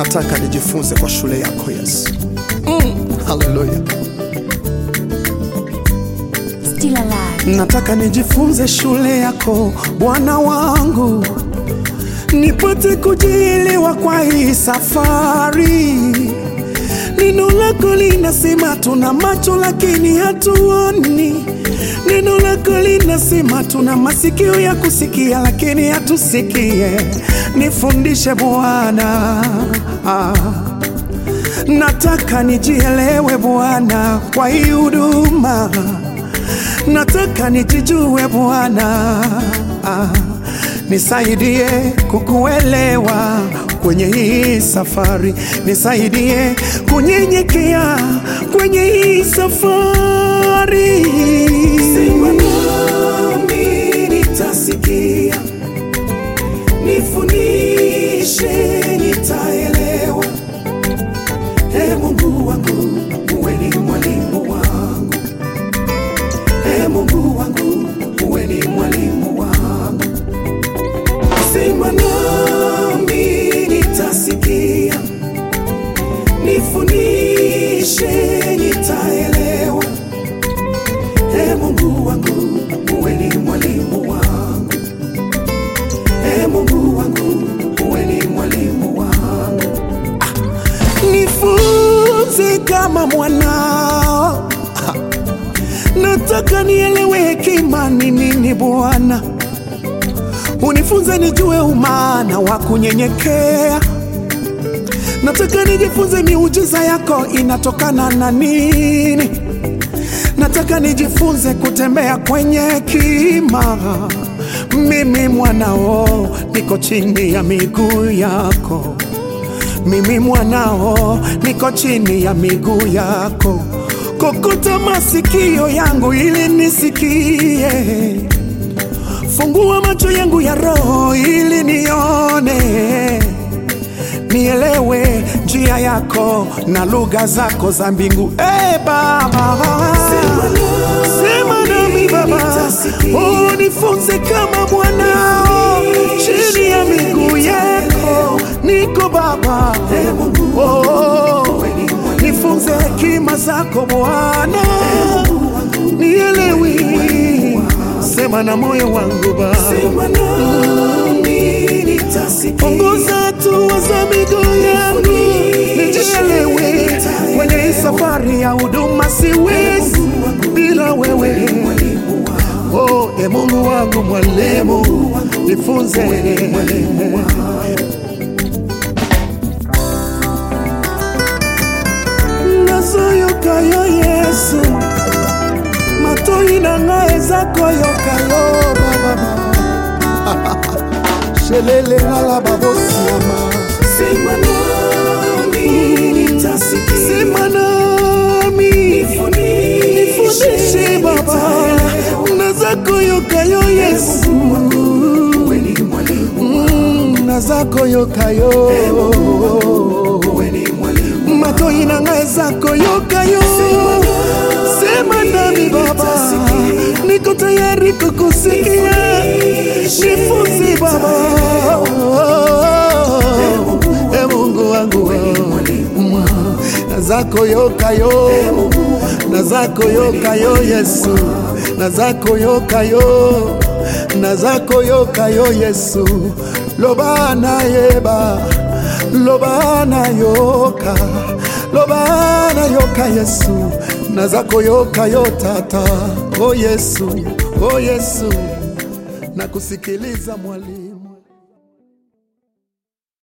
Nataka nijifunze kwa shule yako Yesu. Hallelujah. Still alive. Nataka nijifunze shule yako Bwana wangu, nipate kujielewa kwa hii safari. Neno lako linasema tuna macho lakini hatuoni. Neno lako linasema tuna masikio ya kusikia lakini hatusikie. Nifundishe Bwana. Nataka nijielewe Bwana kwa hii huduma. Nataka nijijue Bwana. Nisaidie kukuelewa kwenye hii safari. Nisaidie kunyenyekea kwenye hii safari. Sema nami nitasikia, nifundishe nitaelewa. Mungu wangu, uwe ni mwalimu wangu. Mungu wangu, uwe ni mwalimu wangu. Sema nami nitasikia, nifundishe nitaelewa. Mungu wangu, uwe ni mwalimu wangu. Mungu wangu, uwe ni mwalimu wangu. Nifunze kama mwanao. Nataka nielewe hekima ni nini Bwana. Unifunze nijue umaana wa kunyenyekea. Nataka nijifunze miujiza yako inatokana na nini. Nataka nijifunze kutembea kwenye hekima. Mimi mwanao niko chini ya miguu yako. Mimi mwanao niko chini ya miguu yako. Kokota masikio yangu ili nisikie. Fungua macho yangu ya roho ili nione. Nielewe njia yako na lugha zako za mbingu. Baba, sema nami Baba. Nifunze kama mwanao chini ya miguu yako. Niko Baba. Nifunze hekima zako Bwana. Nielewi. Sema na moyo wangu Baba. Ongoza hatua za miguu yangu. Nijielewe kwenye hii safari ya huduma. Siwezi bila wewe. Mungu wangu mwalimu, nifunze. Nazoyoka yo Yesu, matoi na ngae zako yokayo Baba. Shelele hala babosiama. Sema nami nitasikia. Sema nami nifundishe Baba. Nazako yokayo Yesu, nazako yokayo. Matoi na ngae zako yokayo. Sema nami Baba, niko tayari kukusikia. Nifunze Baba. Mungu wangu, nazako yokayo. Nazako yokayo Yesu. Nazako yokayo. Nazako yokayo Yesu. Lobana yeba. Lobana yoka. Lobana yoka Yesu. Nazako yokayo Tata. Yesu. Yesu. Nakusikiliza mwalimu.